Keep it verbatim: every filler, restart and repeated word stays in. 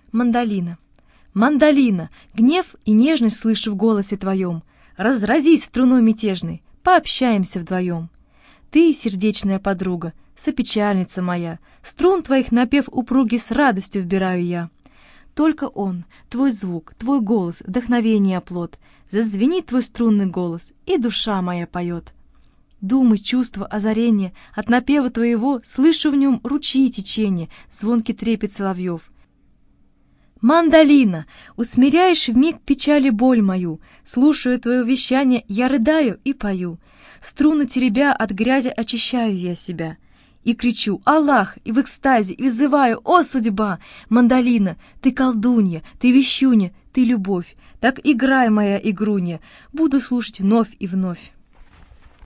Мандолина. Мандолина, гнев и нежность слышу в голосе твоем. Разразись струной мятежной, пообщаемся вдвоем. Ты, сердечная подруга, сопечальница моя, струн твоих напев упругий с радостью вбираю я. Только он, твой звук, твой голос, вдохновение оплот, зазвенит твой струнный голос, и душа моя поет. Думы, чувства, озарение, от напева твоего слышу в нем ручьи течения, звонкий трепет соловьев. Мандолина, усмиряешь вмиг печали боль мою, слушаю твое вещание, я рыдаю и пою. Струны теребя, от грязи очищаю я себя. И кричу «Аллах!» и в экстазе, и взываю «О, судьба! Мандолина, ты колдунья, ты вещунья, ты любовь, так играй, моя игрунья, буду слушать вновь и вновь».